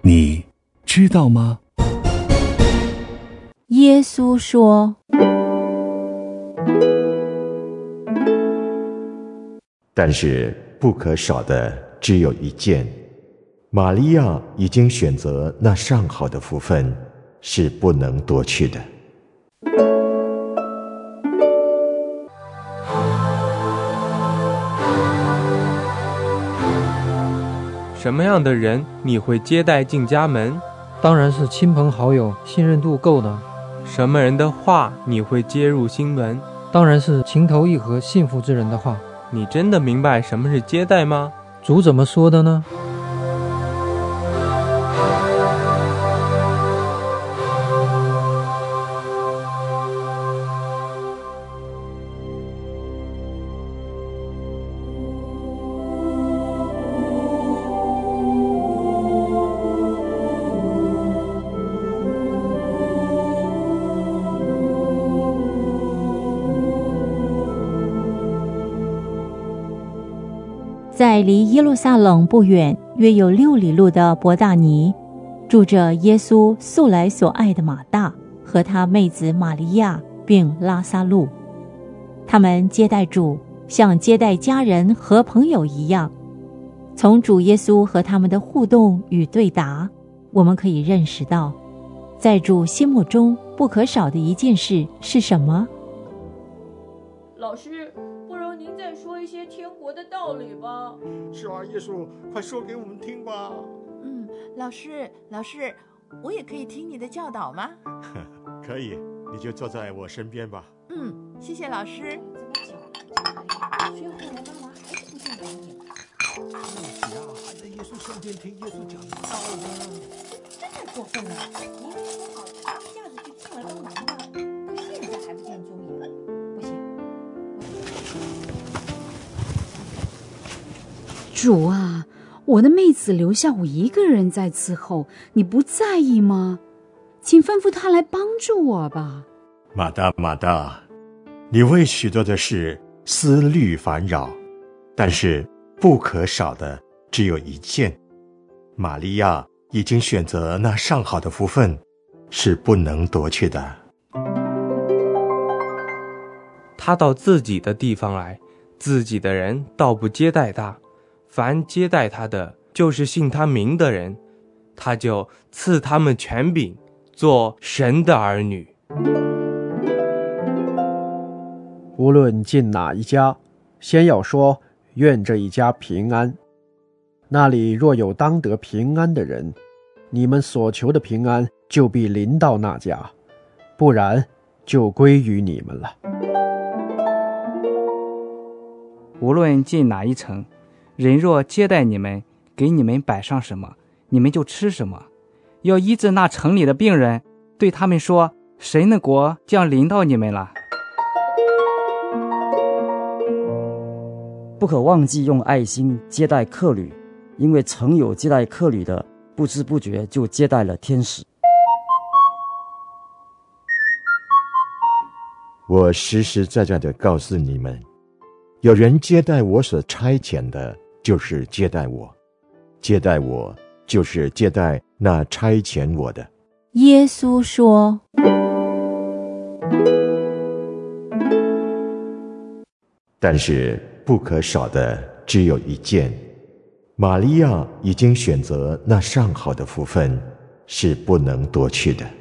你知道吗？ 耶稣说， 但是不可少的只有一件，玛利亚已经选择那上好的福分，是不能夺去的。 什么样的人你会接待进家门？ 当然是亲朋好友，信任度够的。 什么人的话你会接入心门？ 当然是情投意合、幸福之人的话。 你真的明白什么是接待吗？ 主怎么说的呢？ 在离耶路撒冷不远，约有6里路的伯大尼，住着耶稣素来所爱的马大和他妹子玛利亚，并拉撒路。他们接待主，像接待家人和朋友一样。从主耶稣和他们的互动与对答，我们可以认识到，在主心目中不可少的一件事是什么？ 老师，不如您再说一些天国的道理吧。 是啊，耶稣，快说给我们听吧。 老师，我也可以听你的教导吗？ 可以，你就坐在我身边吧。 谢谢老师。 学会了干嘛还出现问题？ 还在耶稣身边听耶稣讲道呢。 这太过分了！明明说好一下子就进了东南的，到现在还不见踪影。不行。 主啊，我的妹子留下我一个人在伺候，你不在意吗？请吩咐她来帮助我吧。 马大，马大，你为许多的事思虑烦扰，但是不可少的只有一件，玛利亚已经选择那上好的福分，是不能夺去的。 他到自己的地方来，自己的人倒不接待他，凡接待他的，就是信他名的人，他就赐他们权柄，做神的儿女。 无论进哪一家，先要说愿这一家平安。那里若有当得平安的人，你们所求的平安就必临到那家，不然就归于你们了。 无论进哪一城，人若接待你们，给你们摆上什么，你们就吃什么。要医治那城里的病人，对他们说，神的国将临到你们了。 不可忘记用爱心接待客旅，因为曾有接待客旅的，不知不觉就接待了天使。 我实实在在地告诉你们，有人接待我所差遣的，就是接待我；接待我，就是接待那差遣我的。 耶稣说， 但是不可少的只有一件，玛利亚已经选择那上好的福分，是不能夺去的。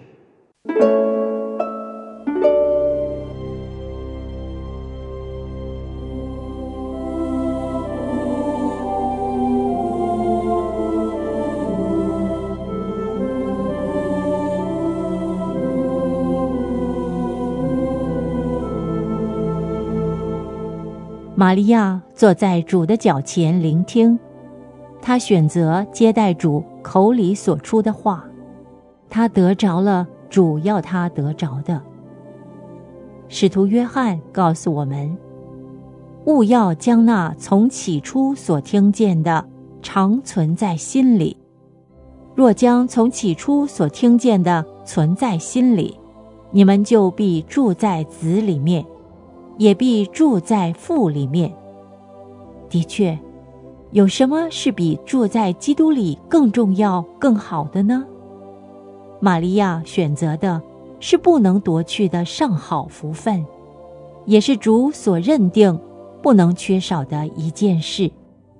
玛利亚坐在主的脚前聆听，她选择接待主口里所出的话，她得着了主要她得着的。使徒约翰告诉我们，务要将那从起初所听见的常存在心里。若将从起初所听见的存在心里，你们就必住在子里面，也必住在父里面。的确， 有什么是比住在基督里更重要、更好的呢？玛利亚选择的是不能夺去的上好福分，也是主所认定不能缺少的一件事。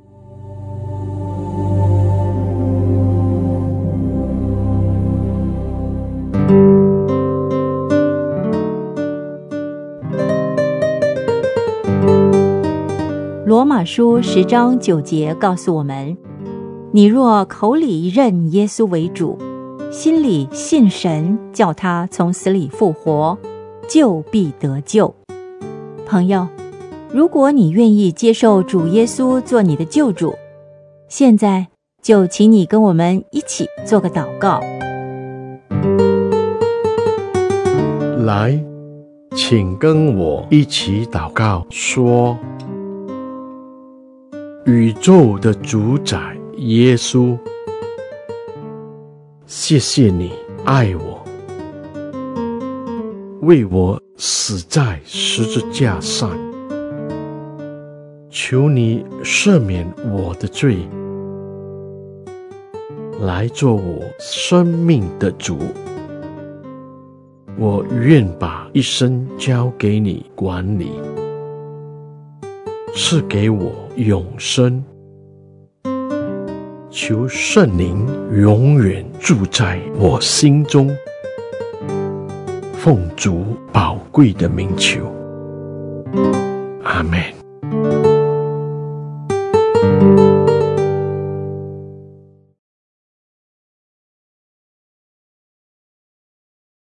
罗马书10章9节告诉我们，你若口里认耶稣为主，心里信神叫他从死里复活，就必得救。朋友，如果你愿意接受主耶稣做你的救主，现在就请你跟我们一起做个祷告。 来，请跟我一起祷告，说：宇宙的主宰耶稣，谢谢你爱我，为我死在十字架上，求你赦免我的罪，来做我生命的主。我愿把一生交给你管理，赐给我永生。求圣灵永远住在我心中，奉主宝贵的名求，阿们。